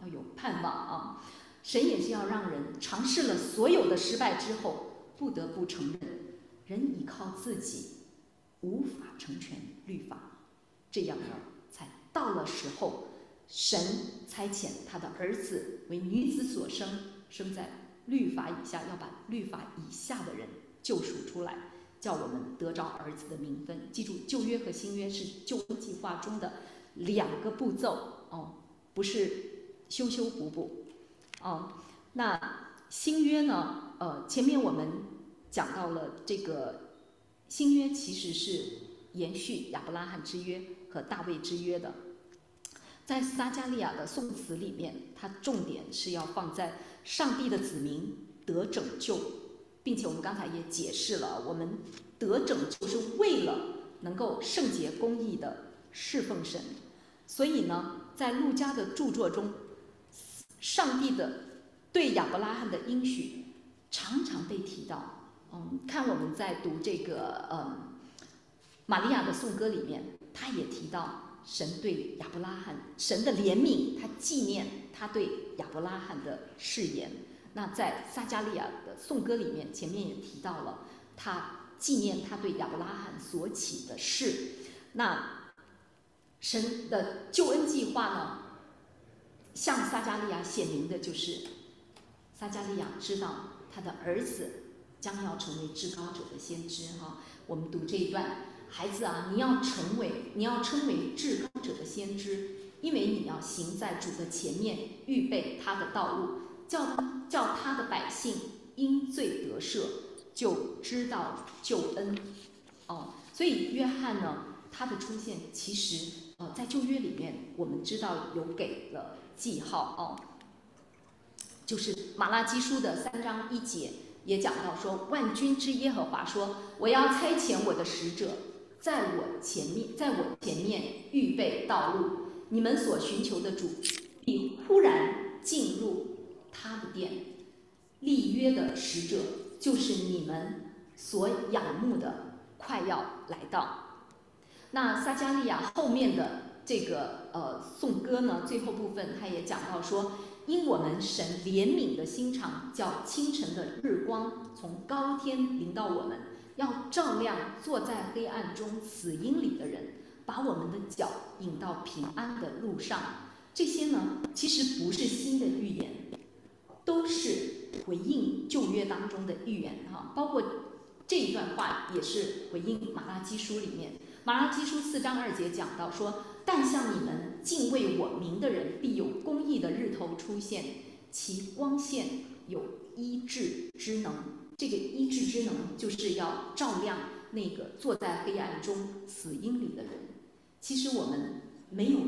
要有盼望啊。神也是要让人尝试了所有的失败之后，不得不承认，人依靠自己无法成全律法，这样呢，才到了时候，神差遣他的儿子为女子所生，生在律法以下，要把律法以下的人救赎出来，叫我们得着儿子的名分。记住，旧约和新约是救恩计划中的2个步骤哦，不是修修补补哦。那新约呢？前面我们讲到了这个新约其实是延续亚伯拉罕之约和大卫之约的。在撒迦利亚的颂词里面，它重点是要放在上帝的子民得拯救，并且我们刚才也解释了，我们得拯救是为了能够圣洁公义的侍奉神。所以呢，在路加的著作中，上帝的对亚伯拉罕的应许常常被提到。看我们在读这个玛利亚的颂歌里面，他也提到神对亚伯拉罕神的怜悯，他纪念他对亚伯拉罕的誓言。那在撒迦利亚的颂歌里面，前面也提到了他纪念他对亚伯拉罕所起的誓。那神的救恩计划呢，向撒迦利亚显明的就是撒迦利亚知道他的儿子将要成为至高者的先知哈。我们读这一段，孩子啊，你要称为至高者的先知，因为你要行在主的前面，预备他的道路，叫他的百姓因罪得赦，就知道救恩。所以约翰呢，他的出现其实在旧约里面，我们知道有给了记号就是马拉基书的3章1节也讲到说，万军之耶和华说，我要差遣我的使者在我前面预备道路，你们所寻求的主必忽然进入他的殿，立约的使者就是你们所仰慕的，快要来到。那撒迦利亚后面的这个颂歌呢，最后部分他也讲到说，因我们神怜悯的心肠，叫清晨的日光从高天临到我们，要照亮坐在黑暗中死荫里的人，把我们的脚引到平安的路上。这些呢，其实不是新的预言，都是回应旧约当中的预言哈。包括这一段话也是回应马拉基书里面，马拉基书4章2节讲到说，但像你们敬畏我名的人，必有公义的日头出现，其光线有医治之能。这个医治之能就是要照亮那个坐在黑暗中死荫里的人。其实我们没有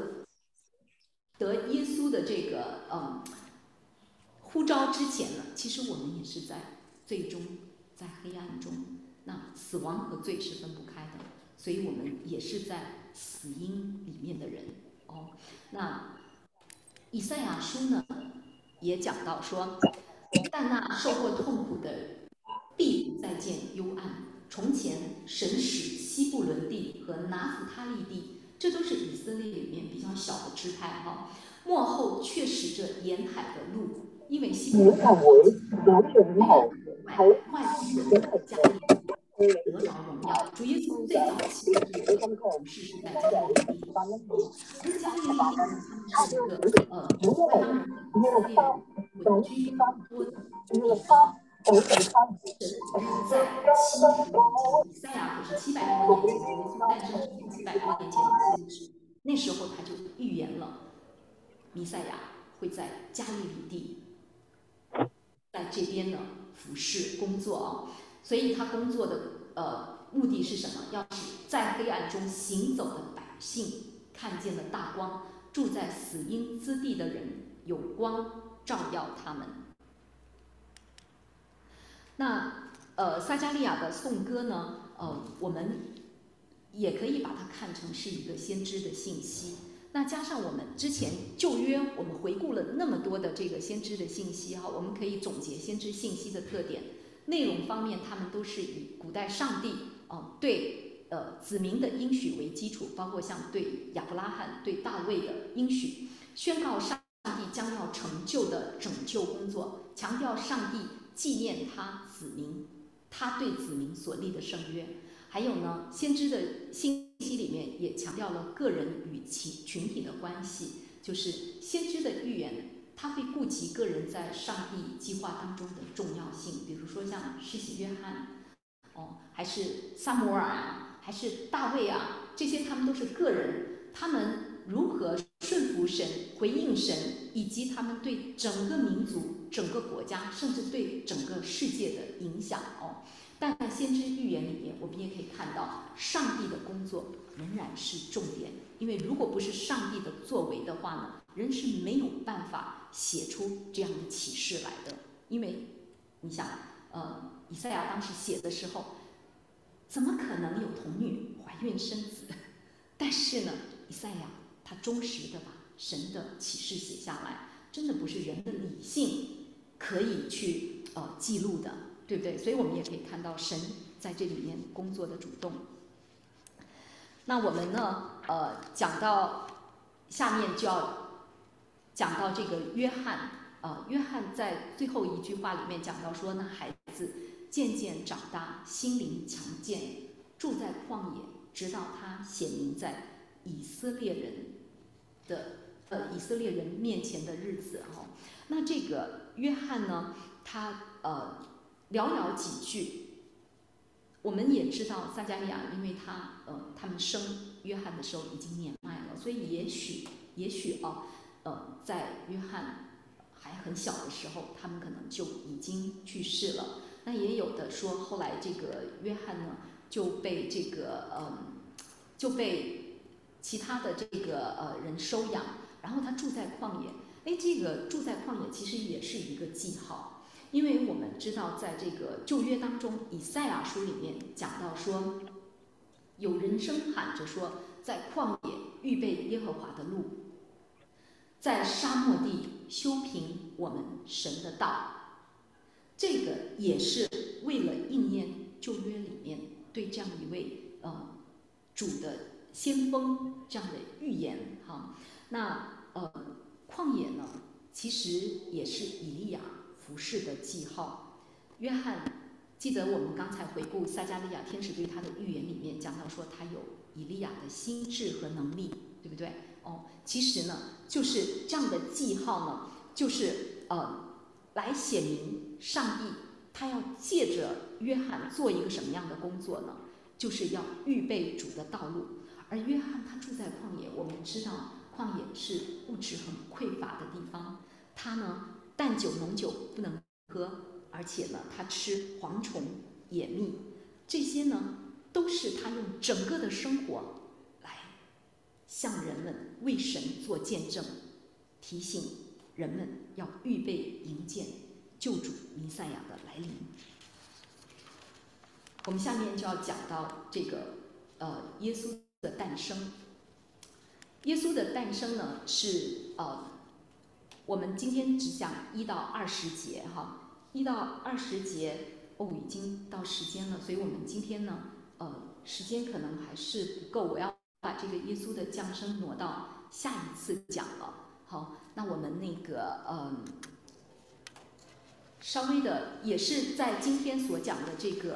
得耶稣的这个呼召之前呢，其实我们也是在最终在黑暗中，那死亡和罪是分不开的，所以我们也是在死荫里面的人那以赛亚书呢也讲到说，但那受过痛苦的必不再见幽暗。从前神使西布伦地和拿弗他利地，这都是以色列里面比较小的支派末后却使这沿海的路，因为西布伦地外邦人的家里得着荣耀。主耶稣最早期的这个服事是在加利利地，而加利利地呢，他们是一个外邦人以色列人为居多的地方。神在700多年前，以赛亚可是700多年前，耶稣诞生之前700多年前的先知，那时候他就预言了弥赛亚会在加利利地，在这边呢服侍工作所以他工作的目的是什么？要使在黑暗中行走的百姓看见了大光，住在死荫之地的人有光照耀他们。那撒迦利亚的颂歌呢，我们也可以把它看成是一个先知的信息。那加上我们之前旧约，我们回顾了那么多的这个先知的信息我们可以总结先知信息的特点。内容方面，他们都是以古代上帝对子民的应许为基础，包括像对亚伯拉罕、对大卫的应许，宣告上帝将要成就的拯救工作，强调上帝纪念他子民，他对子民所立的圣约。还有呢，先知的信息里面也强调了个人与群体的关系，就是先知的预言，他会顾及个人在上帝计划当中的重要性。比如说像施洗约翰，还是撒母耳啊，还是大卫啊，这些他们都是个人，他们如何顺服神、回应神，以及他们对整个民族、整个国家，甚至对整个世界的影响但在先知预言里面，我们也可以看到，上帝的工作仍然是重点。因为如果不是上帝的作为的话呢，人是没有办法写出这样的启示来的。因为你想，以赛亚当时写的时候，怎么可能有童女怀孕生子？但是呢，以赛亚他忠实的把神的启示写下来，真的不是人的理性可以去记录的。对不对？所以我们也可以看到神在这里面工作的主动。那我们呢，讲到下面就要讲到这个约翰，约翰在最后一句话里面讲到说，那孩子渐渐长大，心灵强健，住在旷野，直到他显明在以色列人面前的日子那这个约翰呢，他寥寥几句，我们也知道撒迦利亚，因为他们生约翰的时候已经年迈了，所以也许在约翰还很小的时候，他们可能就已经去世了。那也有的说，后来这个约翰呢就被其他的这个人收养，然后他住在旷野。这个住在旷野其实也是一个记号。因为我们知道，在这个旧约当中，以赛亚书里面讲到说，有人声喊着说，在旷野预备耶和华的路，在沙漠地修平我们神的道。这个也是为了应验旧约里面对这样一位主的先锋这样的预言那旷野呢，其实也是以利亚服侍的记号。约翰记得我们刚才回顾撒迦利亚天使对他的预言里面讲到说，他有以利亚的心智和能力，对不对？其实呢，就是这样的记号呢，就是来显明上帝他要借着约翰做一个什么样的工作呢？就是要预备主的道路。而约翰他住在旷野，我们知道旷野是物质很匮乏的地方，他呢淡酒浓酒不能喝，而且呢他吃蝗虫野蜜，这些呢都是他用整个的生活来向人们为神做见证，提醒人们要预备迎接救主弥赛亚的来临。我们下面就要讲到这个耶稣的诞生。耶稣的诞生呢是我们今天只讲1到20节1到20节已经到时间了，所以我们今天呢时间可能还是不够，我要把这个耶稣的降生挪到下一次讲了。好，那我们那个稍微的也是在今天所讲的这个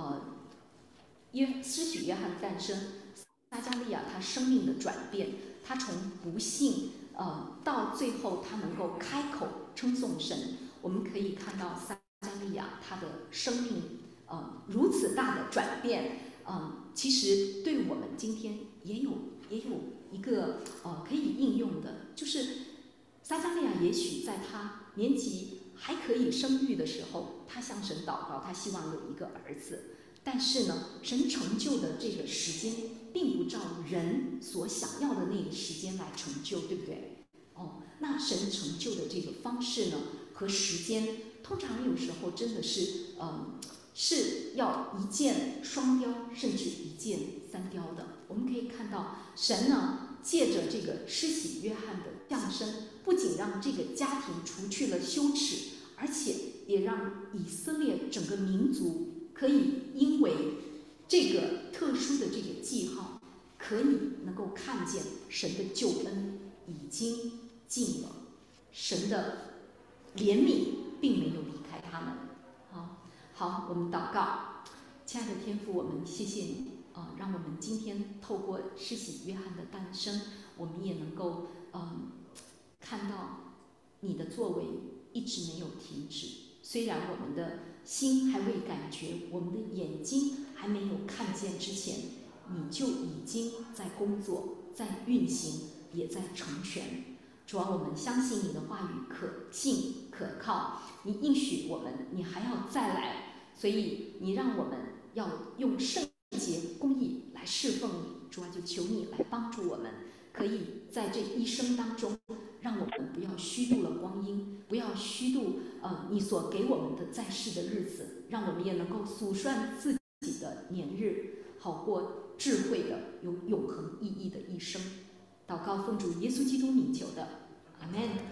施洗约翰诞生，撒迦利亚他生命的转变，他从不信到最后他能够开口称颂神。我们可以看到撒迦利亚他的生命如此大的转变，其实对我们今天也有一个可以应用的，就是撒迦利亚也许在他年纪还可以生育的时候，他向神祷告，他希望有一个儿子。但是呢，神成就的这个时间并不照人所想要的那个时间来成就，对不对？那神成就的这个方式呢和时间，通常有时候真的是是要一箭双雕，甚至一箭三雕的。我们可以看到神呢借着这个施洗约翰的降生，不仅让这个家庭除去了羞耻，而且也让以色列整个民族可以因为这个特殊的这个记号，可以能够看见神的救恩已经近了。 神的怜悯并没有离开他们。好，我们祷告。亲爱的天父，我们谢谢你让我们今天透过施洗约翰的诞生，我们也能够看到你的作为一直没有停止。虽然我们的心还未感觉，我们的眼睛还没有看见之前，你就已经在工作，在运行，也在成全。主啊，我们相信你的话语可信可靠，你应许我们你还要再来，所以你让我们要用圣洁公义来侍奉你。主啊，就求你来帮助我们，可以在这一生当中，让我们不要虚度了光阴，不要虚度你所给我们的在世的日子，让我们也能够数算自己的年日，好过智慧的有永恒意义的一生。祷告奉主耶稣基督名求的，阿们。